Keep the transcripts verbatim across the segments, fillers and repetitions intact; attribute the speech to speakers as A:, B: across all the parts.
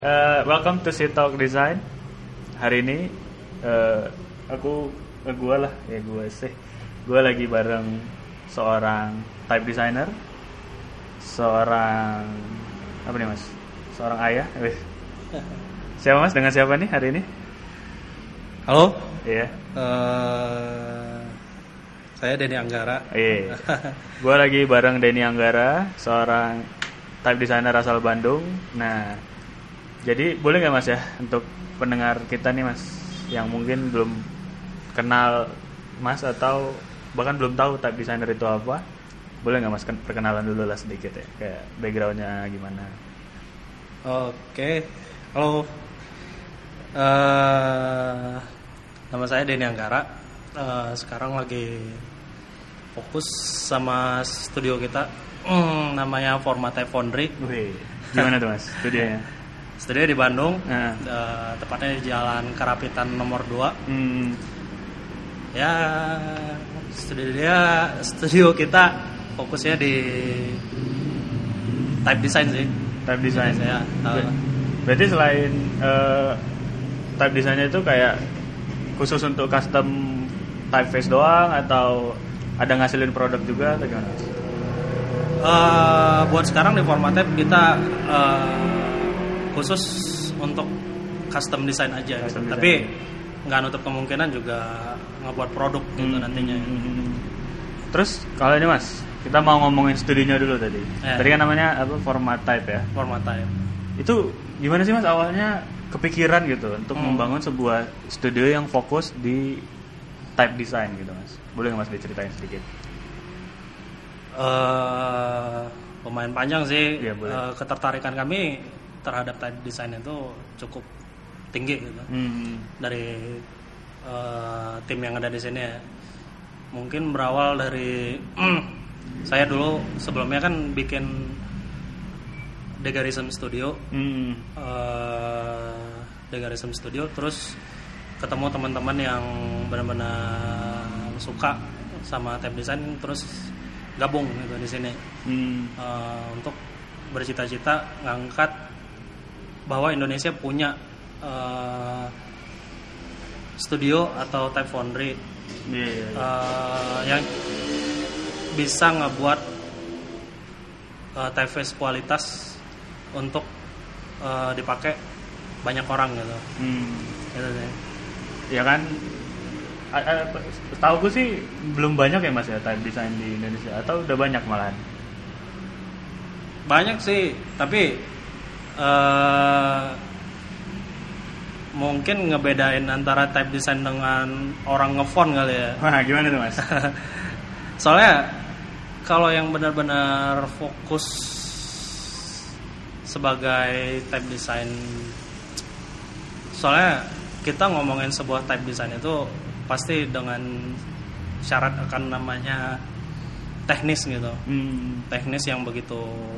A: Uh, welcome to Sit Talk Design. Hari ini uh, aku uh, gue lah ya gue sih gue lagi bareng seorang type designer, seorang apa nih mas, seorang ayah. Wih. Siapa mas? Dengan siapa nih hari ini?
B: Halo.
A: Iya.
B: Uh, saya Denny Anggara.
A: Iya. Gue lagi bareng Denny Anggara, seorang type designer asal Bandung. Nah. Jadi boleh nggak mas ya untuk pendengar kita nih mas yang mungkin belum kenal mas atau bahkan belum tahu type designer itu apa, boleh nggak mas perkenalan dulu lah sedikit ya, kayak backgroundnya gimana?
B: Oke, halo, uh, nama saya Denny Anggara. Uh, sekarang lagi fokus sama studio kita, mm, namanya Format Foundry.
A: Wih, gimana tuh mas studionya?
B: Studio di Bandung,
A: nah.
B: uh, tepatnya di Jalan Karapitan nomor dua.
A: Hmm.
B: Ya, studio dia, studio kita fokusnya di type design sih.
A: Type design.
B: Ya, tahu.
A: Berarti selain uh, type design itu kayak khusus untuk custom typeface doang atau ada ngasilin produk juga atau gimana?
B: Uh, buat sekarang di Format kita uh, khusus untuk custom design aja, custom gitu. Design. Tapi nggak nutup kemungkinan juga ngebuat produk gitu hmm. nantinya.
A: Hmm. Terus kalau ini mas, kita mau ngomongin studionya dulu tadi. Yeah. Tadi kan namanya apa? Format Type ya.
B: Format Type.
A: Itu gimana sih mas awalnya kepikiran gitu untuk hmm. membangun sebuah studio yang fokus di type design gitu mas? Boleh nggak mas diceritain sedikit?
B: Uh, lumayan panjang sih.
A: Yeah,
B: uh, ketertarikan kami terhadap type design itu cukup tinggi gitu. Hmm. Dari uh, tim yang ada di sini ya. Mungkin berawal dari saya dulu sebelumnya kan bikin Degarism Studio. Hmm. Uh, Degarism Studio, terus ketemu teman-teman yang benar-benar suka sama type design, terus gabung gitu di sini. Hmm. Uh, untuk bercita-cita ngangkat bahwa Indonesia punya uh, studio atau type foundry yeah, yeah, yeah. Uh, yang bisa ngebuat uh, typeface kualitas untuk uh, dipakai banyak orang gitu. Hmm. Gitu deh.
A: Ya kan, setahu gue sih belum banyak ya mas ya type design di Indonesia, atau udah banyak malahan?
B: Banyak sih, tapi Uh, mungkin ngebedain antara type design dengan orang ngefont kali ya.
A: Wah, gimana tuh mas?
B: Soalnya kalau yang benar-benar fokus sebagai type design, soalnya kita ngomongin sebuah type design itu pasti dengan syarat akan namanya teknis gitu. Hmm. Teknis yang begitu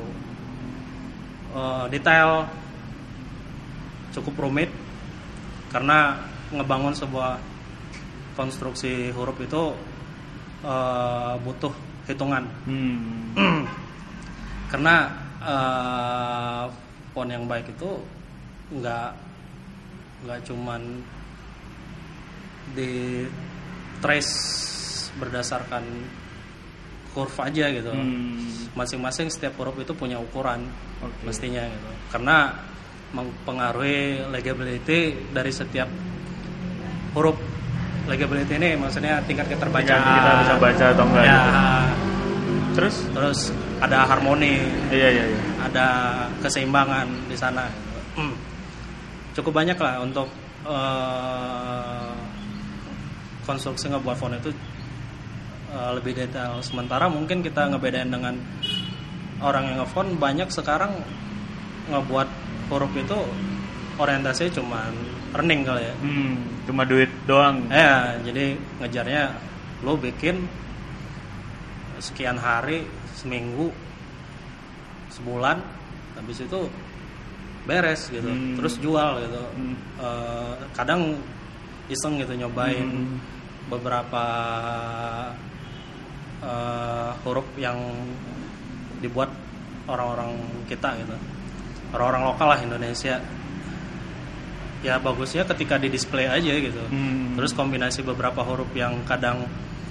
B: Uh, detail, cukup rumit, karena ngebangun sebuah konstruksi huruf itu uh, butuh hitungan. Hmm. Karena uh, font yang baik itu nggak nggak cuman di trace berdasarkan kurva aja gitu. Hmm. Masing-masing setiap huruf itu punya ukuran, okay. Mestinya gitu. Karena mempengaruhi legibility dari setiap huruf. Legibility ini maksudnya tingkat keterbacaan.
A: Kita bisa baca atau enggak
B: ya.
A: Gitu. Terus
B: terus ada harmoni.
A: Iya iya iya.
B: Ada keseimbangan di sana. Hmm. Cukup banyak lah untuk uh, konstruksi ngebuat font itu lebih detail. Sementara mungkin kita ngebedain dengan orang yang ngefont, banyak sekarang ngebuat huruf itu orientasinya cuma earning kali ya.
A: Hmm, cuma duit doang.
B: Ya, jadi ngejarnya lo bikin sekian hari, seminggu, sebulan, habis itu beres gitu, hmm. terus jual gitu. Hmm. Uh, kadang iseng gitu nyobain hmm. beberapa Uh, huruf yang dibuat orang-orang kita gitu, orang-orang lokal lah Indonesia. ya bagusnya ketika di display aja gitu. Hmm. Terus kombinasi beberapa huruf yang kadang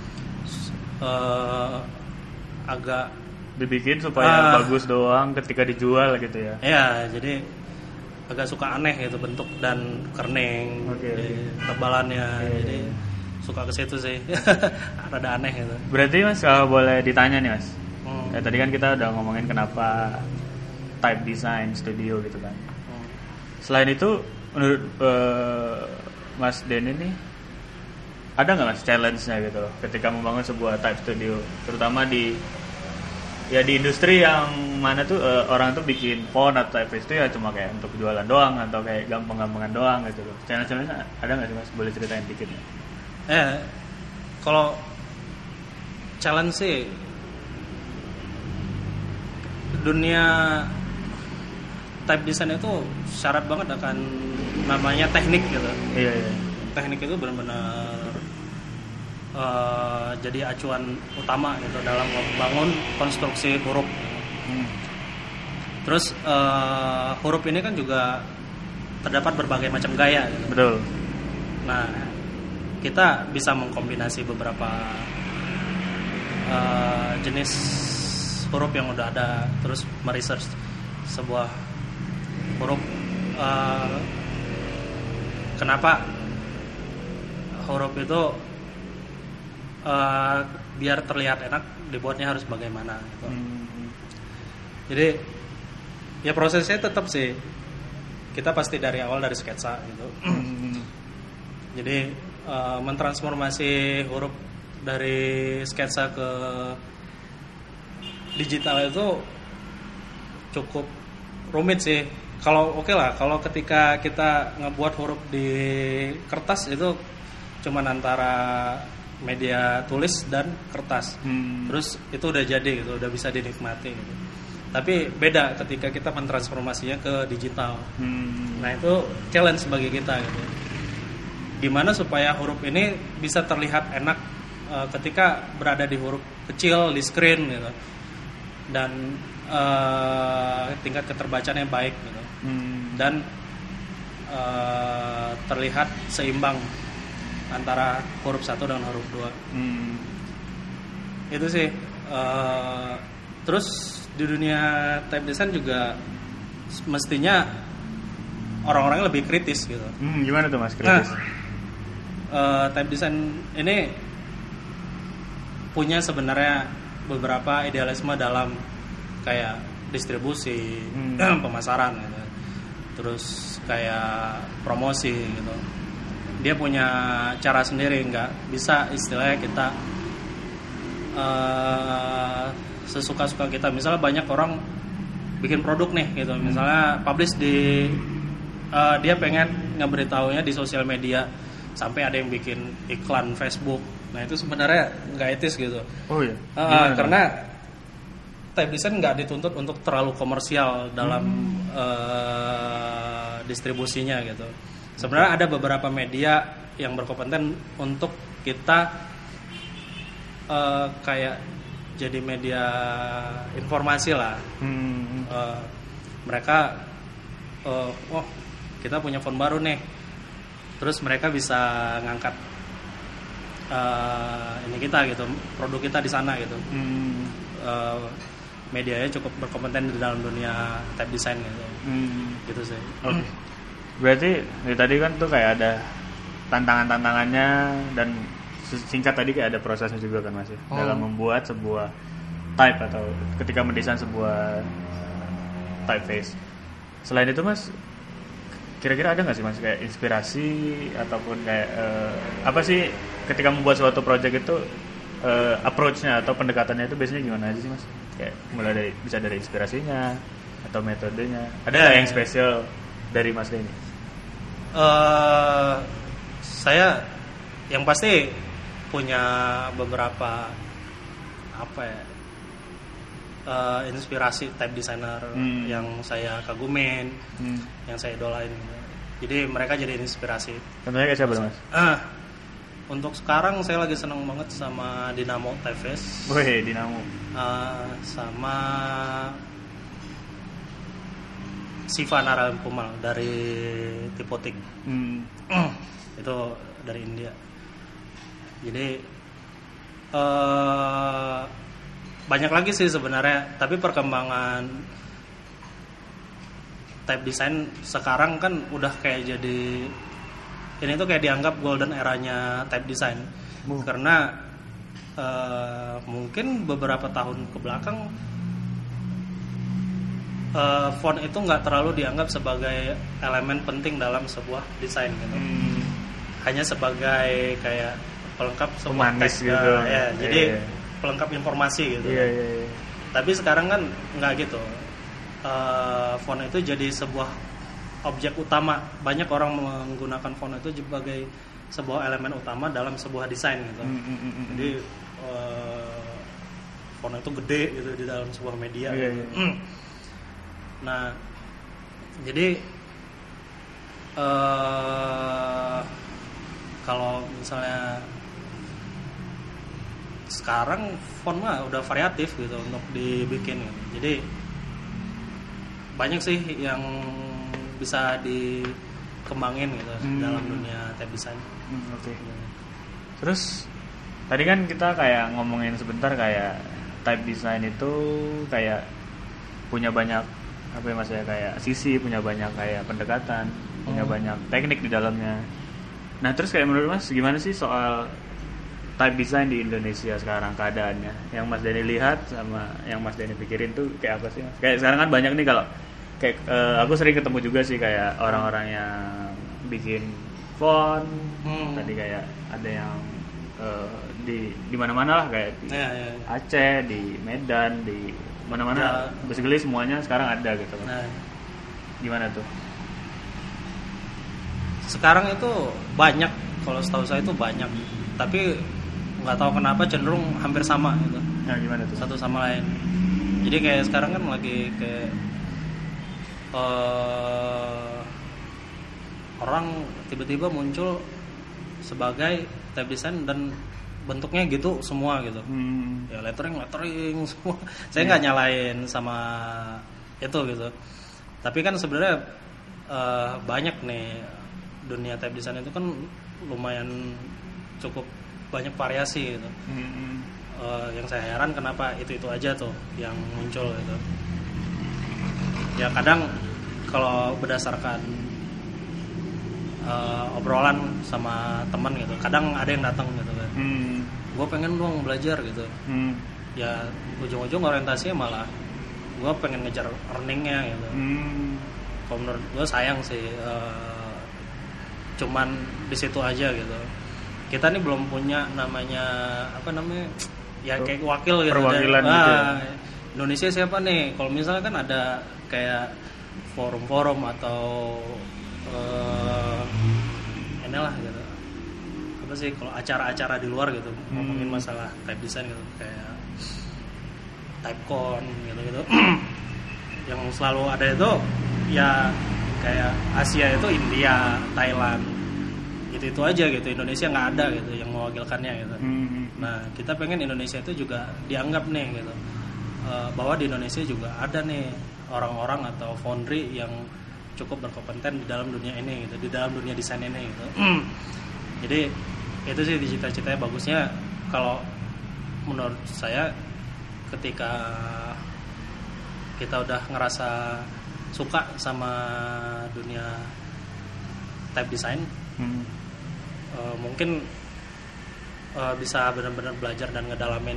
B: uh, agak
A: dibikin supaya uh, bagus doang ketika dijual gitu ya.
B: Iya, jadi agak suka aneh gitu bentuk dan kerning, okay. tebalannya, okay. Jadi suka ke situ sih. Rada aneh gitu.
A: Berarti Mas kalau boleh ditanya nih Mas. Hmm. Ya, tadi kan kita udah ngomongin kenapa Type Design Studio gitu kan. Hmm. Selain itu menurut uh, Mas Den ini ada nggak Mas challenge-nya gitu ketika membangun sebuah type studio, terutama di ya di industri yang mana tuh uh, orang tuh bikin font atau typeface itu ya cuma kayak untuk jualan doang atau kayak gampang-gampangan doang gitu loh. Challenge-challenge ada nggak sih Mas? Boleh ceritain dikit ya?
B: Eh, kalau challenge sih dunia type design itu syarat banget akan namanya teknik gitu.
A: Iya, iya.
B: Teknik itu benar-benar uh, jadi acuan utama gitu dalam membangun konstruksi huruf. Hmm. Terus uh, huruf ini kan juga terdapat berbagai macam gaya gitu.
A: Betul.
B: Nah, kita bisa mengkombinasi beberapa uh, jenis huruf yang udah ada, terus meresearch sebuah huruf uh, kenapa huruf itu uh, biar terlihat enak dibuatnya harus bagaimana gitu. Hmm. Jadi ya prosesnya tetap sih kita pasti dari awal dari sketsa gitu. Hmm. Jadi uh, mentransformasi huruf dari sketsa ke digital itu cukup rumit sih. Kalau oke okay lah, kalau ketika kita ngebuat huruf di kertas itu cuman antara media tulis dan kertas, hmm. terus itu udah jadi gitu, udah bisa dinikmati gitu. Tapi beda ketika kita mentransformasinya ke digital. Hmm. Nah itu challenge bagi kita gitu. Gimana supaya huruf ini bisa terlihat enak uh, ketika berada di huruf kecil di screen gitu, dan uh, tingkat keterbacaannya baik gitu. Hmm. Dan uh, terlihat seimbang antara huruf satu dengan huruf dua. Hmm. Itu sih. Uh, terus di dunia type design juga mestinya orang-orang lebih kritis gitu.
A: Hmm, gimana tuh Mas kritis?
B: Nah, uh, type design ini punya sebenarnya beberapa idealisme dalam kayak distribusi, hmm. pemasaran gitu. Terus kayak promosi gitu. Dia punya cara sendiri, nggak bisa istilahnya kita uh, sesuka-suka kita. Misalnya banyak orang bikin produk nih gitu, misalnya publish di uh, dia pengen ngeberitahunya di sosial media, sampai ada yang bikin iklan Facebook. Nah itu sebenarnya nggak etis gitu.
A: Oh iya.
B: Uh, karena type design nggak dituntut untuk terlalu komersial dalam hmm. uh, distribusinya gitu. Sebenarnya ada beberapa media yang berkompeten untuk kita uh, kayak jadi media informasi lah. Hmm. Uh, mereka, uh, oh kita punya font baru nih, terus mereka bisa ngangkat uh, ini kita gitu, produk kita di sana gitu. Hmm. Uh, medianya cukup berkompeten di dalam dunia type design gitu. Hmm. Gitu sih.
A: Oke. Okay. Berarti dari tadi kan tuh kayak ada tantangan-tantangannya dan singkat tadi kayak ada prosesnya juga kan Mas ya, oh. dalam membuat sebuah type atau ketika mendesain sebuah typeface. Selain itu Mas, kira-kira ada nggak sih Mas kayak inspirasi ataupun kayak uh, apa sih ketika membuat suatu project itu uh, approach-nya atau pendekatannya itu biasanya gimana aja sih Mas? Kayak mulai dari bisa dari inspirasinya atau metodenya. Ada yeah. yang spesial dari Mas ini?
B: Uh, saya yang pasti punya beberapa apa ya uh, inspirasi type designer hmm. yang saya kagumin, hmm. yang saya idolain. Jadi mereka jadi inspirasi.
A: Contohnya kayak siapa Mas?
B: Ah, untuk sekarang saya lagi seneng banget sama Dynamo Typeface.
A: Wih, Dynamo.
B: Uh, sama Siva Narasimhan dari Tipotik.
A: Hmm.
B: Itu dari India. Jadi uh, banyak lagi sih sebenarnya, tapi perkembangan type design sekarang kan udah kayak jadi ini tuh kayak dianggap golden eranya type design. Uh. Karena uh, mungkin beberapa tahun ke belakang uh, font itu nggak terlalu dianggap sebagai elemen penting dalam sebuah desain gitu. Hmm. Hanya sebagai kayak pelengkap sebuah teks gitu. Uh, ya, jadi yeah. pelengkap informasi gitu. Yeah, yeah, yeah. Tapi sekarang kan nggak gitu. Uh, font itu jadi sebuah objek utama. Banyak orang menggunakan font itu sebagai sebuah elemen utama dalam sebuah desain gitu. Mm, mm, mm, jadi uh, font itu gede gitu di dalam sebuah media. Yeah, gitu. Yeah. Nah, jadi uh, kalau misalnya sekarang font mah udah variatif gitu untuk dibikin gitu. Jadi banyak sih yang bisa dikembangin gitu hmm. dalam dunia type design. Hmm, Oke. Okay. Hmm. Terus tadi kan kita kayak ngomongin sebentar kayak type design itu kayak punya banyak apa ya mas ya kayak sisi, punya banyak kayak pendekatan, hmm. punya banyak teknik di dalamnya. Nah terus kayak menurut mas gimana sih soal type design di Indonesia sekarang keadaannya? Yang Mas Denny lihat sama yang Mas Denny pikirin tuh kayak apa sih mas? Kayak sekarang kan banyak nih kalau kayak uh, aku sering ketemu juga sih kayak orang-orang yang bikin font hmm. tadi kayak ada yang uh, di di mana-mana lah kayak di ya, ya, ya. Aceh, di Medan, di mana-mana ya. Basically semuanya sekarang ada gitu. Nah. Gimana tuh? Sekarang itu banyak, kalau setahu saya itu banyak, tapi nggak tahu kenapa cenderung hampir sama gitu. Nah, gimana tuh? Satu sama lain. Jadi kayak sekarang kan lagi kayak uh, orang tiba-tiba muncul sebagai type design dan bentuknya gitu semua gitu. Hmm. Ya lettering lettering semua. Saya nggak yeah. nyalain sama itu gitu. Tapi kan sebenarnya uh, banyak nih dunia type design itu kan lumayan cukup banyak variasi gitu. Mm-hmm. Uh, yang saya heran kenapa itu itu aja tuh yang muncul gitu. Ya kadang kalau berdasarkan uh, obrolan sama teman gitu, kadang ada yang datang gitu kan. Mm. Gue pengen dong belajar gitu. Mm. Ya ujung-ujung orientasinya malah gue pengen ngejar earningnya gitu. Mm. Kalau menurut gue sayang sih. Uh, cuman di situ aja gitu. Kita nih belum punya namanya apa namanya ya kayak wakil gitu. Perwakilan nah, gitu. Ya. Indonesia siapa nih? Kalau misalnya kan ada kayak forum-forum atau uh, inilah gitu. Apa sih kalau acara-acara di luar gitu hmm. ngomongin masalah type design gitu kayak TypeCon gitu-gitu. Yang selalu ada itu ya kayak Asia itu India, Thailand, gitu itu aja gitu. Indonesia nggak ada gitu yang mewakilkannya gitu. Mm-hmm. Nah kita pengen Indonesia itu juga dianggap nih gitu uh, bahwa di Indonesia juga ada nih orang-orang atau foundry yang cukup berkompeten di dalam dunia ini gitu, di dalam dunia desain ini gitu. Mm. Jadi itu sih cita-citanya bagusnya kalau menurut saya ketika kita udah ngerasa suka sama dunia type design, hmm. uh, mungkin uh, bisa benar-benar belajar dan ngedalamin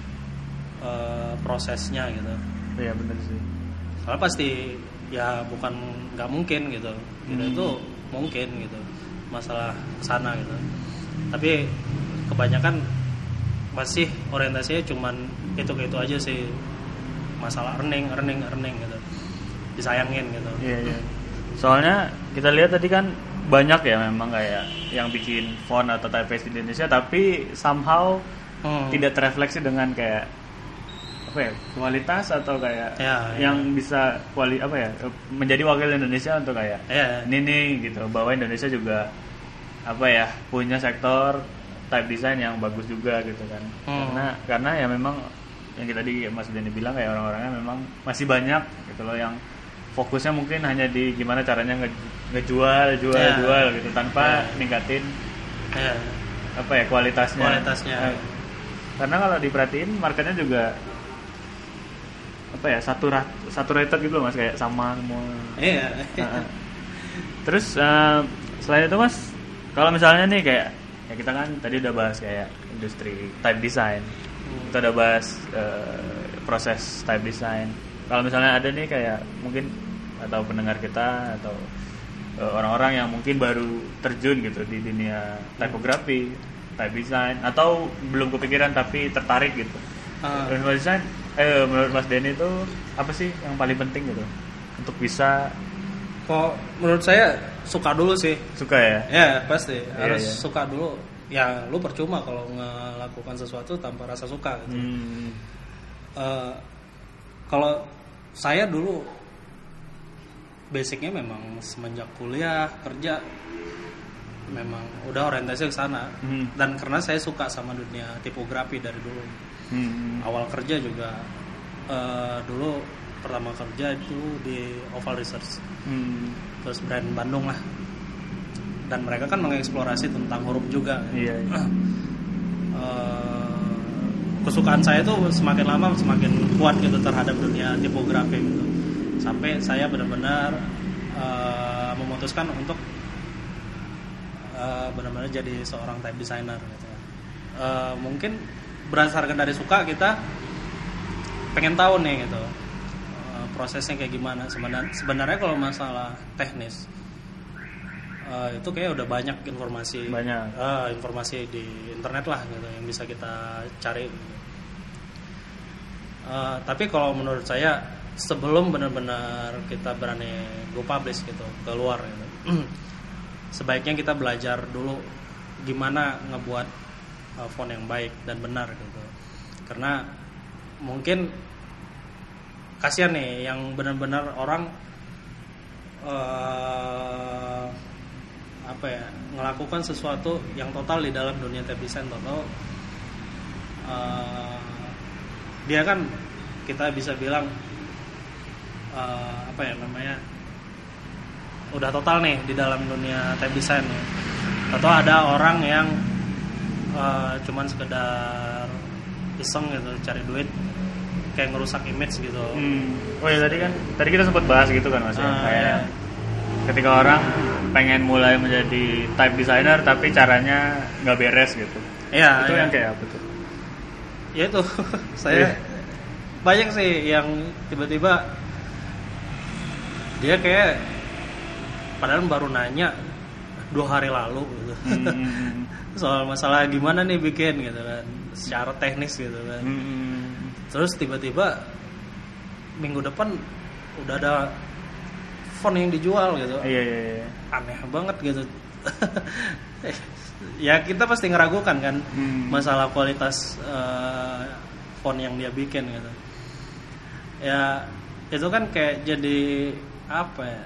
B: uh, prosesnya gitu. Iya benar sih. Soalnya pasti ya bukan nggak mungkin gitu, gitu hmm. itu mungkin gitu masalah kesana gitu. Tapi kebanyakan masih orientasinya cuman itu-itu aja sih, masalah earning, earning, earning gitu. Disayangin gitu. Iya, iya. Soalnya kita lihat tadi kan banyak ya memang kayak yang bikin font atau typeface di Indonesia tapi somehow hmm. tidak terrefleksi dengan kayak apa ya kualitas atau kayak ya, yang ya. Bisa kuali apa ya menjadi wakil Indonesia untuk kayak ya, ya. ini gitu bahwa Indonesia juga apa ya punya sektor type design yang bagus juga gitu kan. Hmm. Karena karena ya memang yang kita tadi Mas Denny bilang kayak orang-orangnya memang masih banyak gitu loh yang
A: fokusnya mungkin hanya di gimana caranya nge- ngejual, jual,
B: yeah.
A: jual gitu tanpa
B: yeah.
A: ningkatin
B: yeah.
A: apa ya kualitasnya.
B: Kualitasnya.
A: Nah, karena kalau diperhatiin marketnya juga apa ya satu saturated gitu loh mas, kayak sama semua.
B: Iya.
A: Nah, terus uh, selain itu mas, kalau misalnya nih kayak ya kita kan tadi udah bahas kayak industri type design, hmm. kita udah bahas uh, proses type design. Kalau misalnya ada nih kayak mungkin atau pendengar kita atau uh, orang-orang yang mungkin baru terjun gitu di dunia typografi, type design atau belum kepikiran tapi tertarik gitu. Uh. Menurut Mas Desain, eh menurut Mas Denny itu apa sih yang paling penting gitu untuk bisa?
B: Kok menurut saya suka dulu sih.
A: Suka ya?
B: Ya pasti
A: yeah,
B: harus
A: yeah.
B: suka dulu. Ya lu percuma kalau melakukan sesuatu tanpa rasa suka. Gitu. Hmm. Uh, kalau saya dulu basicnya memang semenjak kuliah kerja memang udah orientasi ke sana. Hmm. Dan karena saya suka sama dunia tipografi dari dulu. Hmm. Awal kerja juga uh, dulu pertama kerja itu di Oval Research, hmm. terus brand Bandung lah, dan mereka kan mengeksplorasi tentang huruf juga.
A: Iya, iya.
B: Uh, kesukaan saya tuh semakin lama semakin kuat gitu terhadap dunia tipografi gitu, sampai saya benar-benar uh, memutuskan untuk uh, benar-benar jadi seorang type designer gitu. Uh, mungkin berdasarkan dari suka kita pengen tahu nih gitu uh, prosesnya kayak gimana. Sebenarnya sebenarnya kalau masalah teknis uh, itu kayak udah banyak informasi
A: banyak
B: uh, informasi di internet lah gitu yang bisa kita cari. Uh, tapi kalau menurut saya sebelum benar-benar kita berani go publish gitu keluar gitu, sebaiknya kita belajar dulu gimana ngebuat font yang baik dan benar gitu. Karena mungkin kasihan nih yang benar-benar orang uh, apa ya melakukan sesuatu yang total di dalam dunia type design total. Uh, dia kan kita bisa bilang uh, apa ya namanya udah total nih di dalam dunia type design ya. Atau ada orang yang Uh, cuman sekedar iseng gitu cari duit kayak ngerusak image gitu.
A: Hmm. Oh ya tadi kan tadi kita sempat bahas gitu kan mas ya.
B: Uh,
A: kayak
B: ya.
A: Ketika orang pengen mulai menjadi type designer tapi caranya nggak beres gitu.
B: Iya.
A: Itu
B: ya.
A: yang kayak apa tuh?
B: Ya itu saya yeah. banyak sih yang tiba-tiba dia kayak padahal baru nanya dua hari lalu gitu. Hmm. Soal masalah gimana nih bikin gitu kan secara teknis gitu kan. Hmm. Terus tiba-tiba minggu depan udah ada font yang dijual gitu.
A: Iya iya iya.
B: Aneh banget gitu. Ya kita pasti ngeragukan kan hmm. masalah kualitas uh, font yang dia bikin gitu. Ya itu kan kayak jadi apa ya?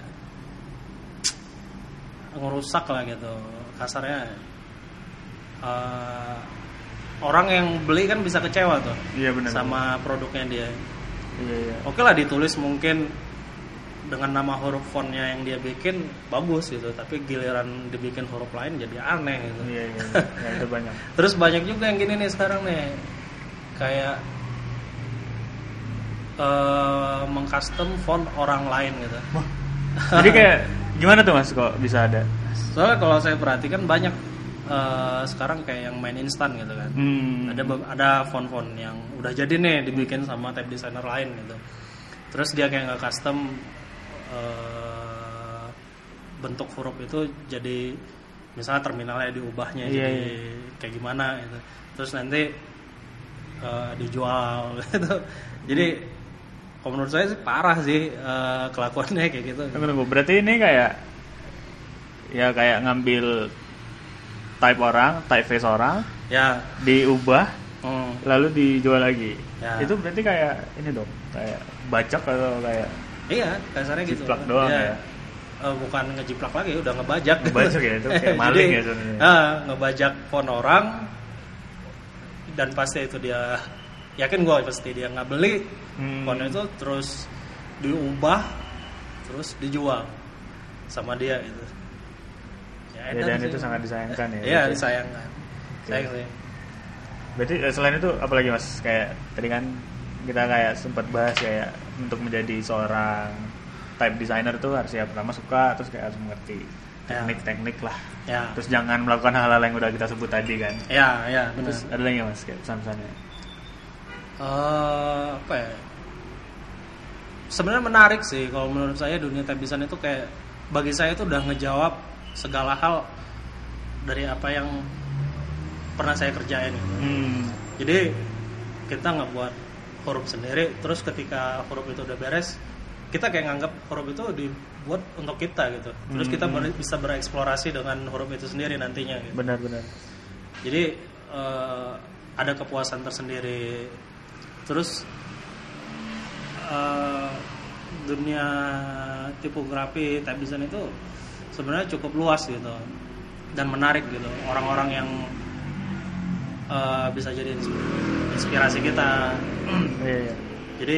B: Ngerusak lah gitu kasarnya. Uh, orang yang beli kan bisa kecewa tuh.
A: Iya benar.
B: Sama produknya dia.
A: Iya iya.
B: Oke lah ditulis mungkin dengan nama huruf fontnya yang dia bikin bagus gitu, tapi giliran dibikin huruf lain jadi aneh gitu.
A: Iya iya. Ya, itu banyak.
B: Terus banyak juga yang gini nih sekarang nih, kayak uh, mengcustom font orang lain gitu.
A: Jadi kayak gimana tuh mas kok bisa ada?
B: Soalnya kalau saya perhatikan banyak Uh, sekarang kayak yang main instan gitu kan. Hmm. Ada ada font-font yang udah jadi nih dibikin sama type designer lain gitu. Terus dia kayak nggak custom uh, bentuk huruf itu jadi misalnya terminalnya diubahnya yeah, jadi yeah. kayak gimana gitu. Terus nanti uh, dijual gitu. Jadi kalau menurut saya sih parah sih uh, kelakuannya kayak gitu.
A: Berarti ini kayak ya kayak ngambil type orang, typeface orang, ya diubah, hmm. lalu dijual lagi. Ya. Itu berarti kayak ini dong, kayak bajak atau kayak?
B: Iya, kasarnya gitu.
A: Jiplak doang ya. ya.
B: Uh, bukan ngejiplak lagi, udah ngebajak.
A: Ngebajak ya itu kayak maling ya sebenarnya.
B: Uh, ngebajak font orang, dan pasti itu dia, yakin gue pasti dia nggak beli hmm. font itu terus diubah terus dijual sama dia itu.
A: Ya, ya dan sih. Itu sangat disayangkan ya.
B: Iya, disayangkan. Sayang sih.
A: Berarti selain itu apalagi Mas? Kayak tadi kan kita kayak sempat bahas kayak untuk menjadi seorang type designer tuh harus ya pertama suka, terus kayak harus mengerti teknik-teknik lah. Ya. Terus jangan melakukan hal-hal yang udah kita sebut tadi kan.
B: Ya, ya, benar.
A: Terus ada lagi Mas kayak pesan-pesannya?
B: Uh, apa ya? Sebenarnya menarik sih kalau menurut saya dunia type design itu kayak bagi saya itu udah ngejawab segala hal dari apa yang pernah saya kerjain gitu. Hmm. Jadi kita nggak buat huruf sendiri, terus ketika huruf itu udah beres, kita kayak nganggap huruf itu dibuat untuk kita gitu. Terus kita hmm. bisa bereksplorasi dengan huruf itu sendiri nantinya. Gitu.
A: Benar-benar.
B: Jadi uh, ada kepuasan tersendiri. Terus uh, dunia tipografi type design itu sebenarnya cukup luas gitu dan menarik gitu. Orang-orang yang uh, bisa jadi inspirasi kita.
A: Yeah, yeah.
B: Jadi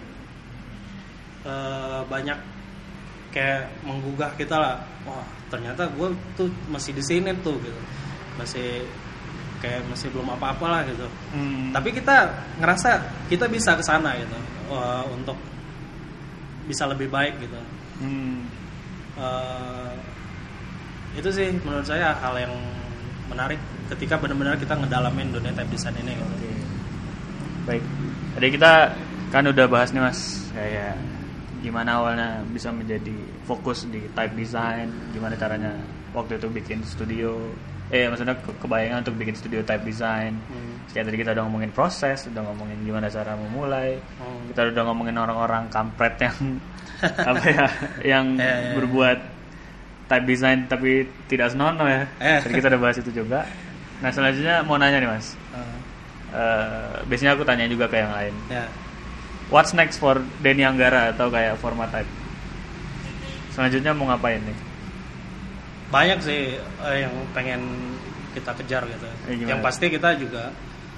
B: uh, banyak kayak menggugah kita lah. Wah, ternyata gue tuh masih di sini tuh gitu. Masih kayak masih belum apa-apa lah gitu. Hmm. Tapi kita ngerasa kita bisa ke sana gitu. Uh, untuk bisa lebih baik gitu. Hmm. Uh, itu sih menurut saya hal yang menarik ketika benar-benar kita ngedalamin dunia type design ini gitu.
A: Okay. Baik. Jadi kita kan udah bahas nih Mas kayak gimana awalnya bisa menjadi fokus di type design, gimana caranya waktu itu bikin studio, eh maksudnya ke- kebayangan untuk bikin studio type design. Hmm. Kayak tadi kita udah ngomongin proses, udah ngomongin gimana cara memulai, hmm. kita udah ngomongin orang-orang kampret yang apa ya, yang eh, eh, berbuat type design tapi tidak senonoh ya. Eh. Jadi kita udah bahas itu juga. Nah selanjutnya mau nanya nih Mas. Uh. Uh, biasanya aku tanya juga ke yang lain.
B: Yeah.
A: What's next for Denny Anggara atau kayak Forma Type? Selanjutnya mau ngapain nih?
B: Banyak sih uh, yang pengen kita kejar gitu. Eh, yang pasti kita juga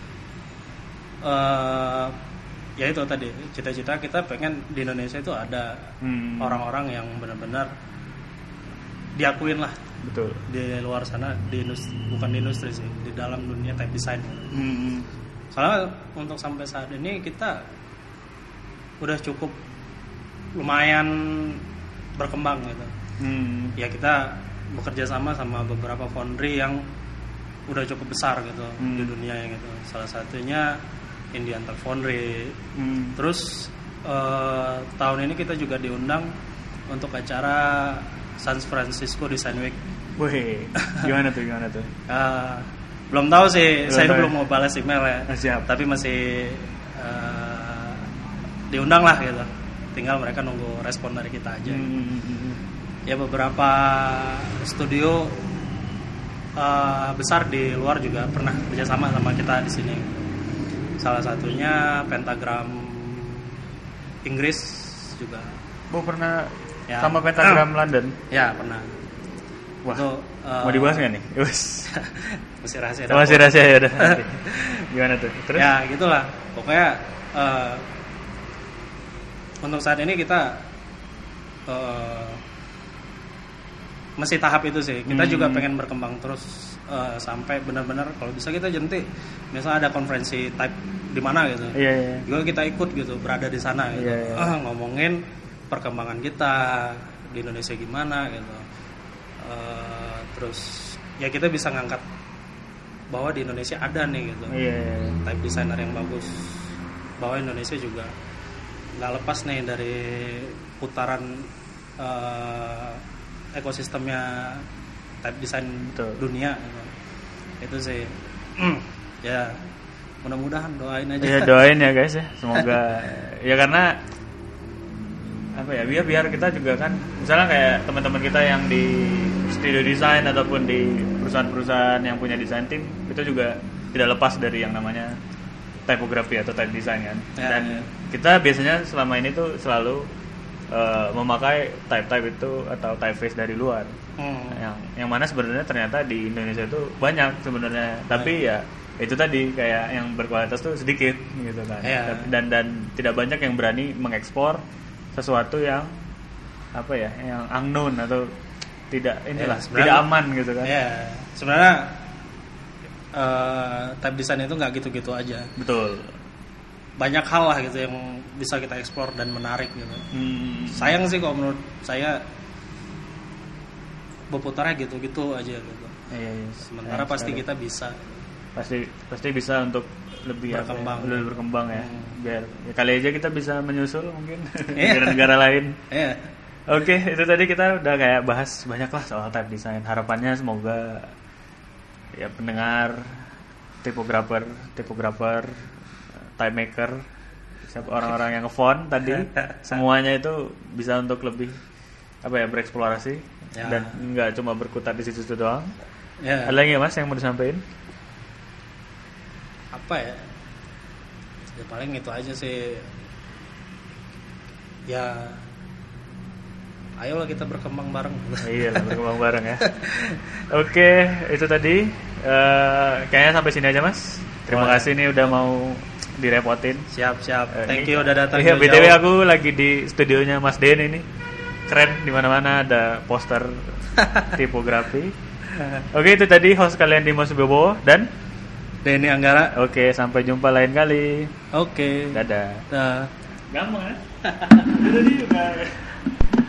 B: uh, ya itu tadi cita-cita kita pengen di Indonesia itu ada hmm. orang-orang yang benar-benar diakuin lah.
A: Betul.
B: Di luar sana di industri, bukan di industri sih, di dalam dunia type design.
A: Hmm.
B: Soalnya untuk sampai saat ini kita udah cukup lumayan berkembang gitu. Hmm. Ya kita bekerja sama sama beberapa foundry yang udah cukup besar gitu hmm. di dunia yang gitu. Salah satunya Indian Tech Foundry. Hmm. Terus uh, tahun ini kita juga diundang untuk acara San Francisco Design Week.
A: Wih, gimana tuh gimana tuh?
B: Uh, belum tahu sih, belum saya tahu. Belum mau balas email ya.
A: Oh, siap.
B: Tapi masih uh, diundang lah gitu. Tinggal mereka nunggu respon dari kita aja. Hmm. Ya beberapa studio uh, besar di luar juga pernah kerjasama sama kita di sini. Salah satunya Pentagram Inggris juga.
A: Oh pernah ya. Sama Pentagram uh, London?
B: Ya pernah.
A: Wah, itu, uh, mau dibahas nggak nih?
B: Masih rahasia.
A: Masih rahasia ya udah. Gimana tuh? Terus?
B: Ya gitulah. Pokoknya uh, untuk saat ini kita uh, masih tahap itu sih. Kita hmm. juga pengen berkembang terus uh, sampai benar-benar kalau bisa kita jentik. Misalnya ada konferensi type di mana gitu.
A: Iya, iya.
B: Juga kita ikut gitu, berada di sana gitu. Iya, iya. Uh, ngomongin perkembangan kita di Indonesia gimana gitu. Uh, terus ya kita bisa ngangkat bahwa di Indonesia ada nih gitu.
A: Iya, iya.
B: Type designer yang bagus. Bahwa Indonesia juga nggak lepas nih dari putaran uh, ekosistemnya type design Betul. dunia gitu. Itu sih ya mudah-mudahan doain aja
A: ya doain ya guys ya semoga ya karena apa ya biar biar kita juga kan misalnya kayak teman-teman kita yang di studio desain ataupun di perusahaan-perusahaan yang punya desain tim itu juga tidak lepas dari yang namanya typography atau type design kan ya, dan ya. Kita biasanya selama ini tuh selalu uh, memakai type-type itu atau typeface dari luar hmm. yang yang mana sebenarnya ternyata di Indonesia itu banyak sebenarnya tapi ya itu tadi kayak yang berkualitas tuh sedikit gitu kan ya. dan dan tidak banyak yang berani mengekspor sesuatu yang apa ya, yang unknown atau tidak inilah
B: Ya,
A: tidak aman gitu kan.
B: Ya, sebenarnya uh, type design itu nggak gitu-gitu aja.
A: Betul.
B: Banyak hal lah gitu yang bisa kita explore dan menarik gitu.
A: Hmm.
B: Sayang sih kalau menurut saya berputarnya gitu-gitu aja gitu.
A: Iya, iya.
B: Sementara
A: Sayang
B: pasti
A: sekali.
B: kita bisa
A: pasti pasti bisa untuk lebih
B: Berkembang.
A: apa ya, lebih berkembang ya.
B: Hmm.
A: Biar ya, kali aja kita bisa menyusul mungkin
B: Iya.
A: negara-negara lain.
B: ya.
A: Oke, itu tadi kita udah kayak bahas banyak lah soal type design. Harapannya semoga ya pendengar, tipografer, tipografer, type maker, siapa orang-orang yang ngefont tadi semuanya itu bisa untuk lebih apa ya bereksplorasi
B: Ya.
A: dan nggak cuma berkutat di situ-situ doang.
B: Ya.
A: Ada lagi ya Mas yang mau disampaikan?
B: Apa ya? Ya paling itu aja sih. Ya ayolah kita berkembang bareng.
A: Iya lah, berkembang bareng ya. Oke, itu tadi eh, kayaknya sampai sini aja Mas. Terima
B: Boleh.
A: kasih nih udah mau direpotin.
B: Siap siap.
A: Eh,
B: Thank
A: ini-
B: you udah datang.
A: Iya, B T W
B: jauh-jauh.
A: aku lagi di studionya Mas Den ini. Keren, di mana-mana ada poster tipografi. Oke, itu tadi host kalian Dimas Bobo dan
B: Denny Anggara.
A: oke, sampai jumpa lain kali.
B: Oke.
A: Dadah.
B: Dah.
A: Gampang ya? Itu tadi udah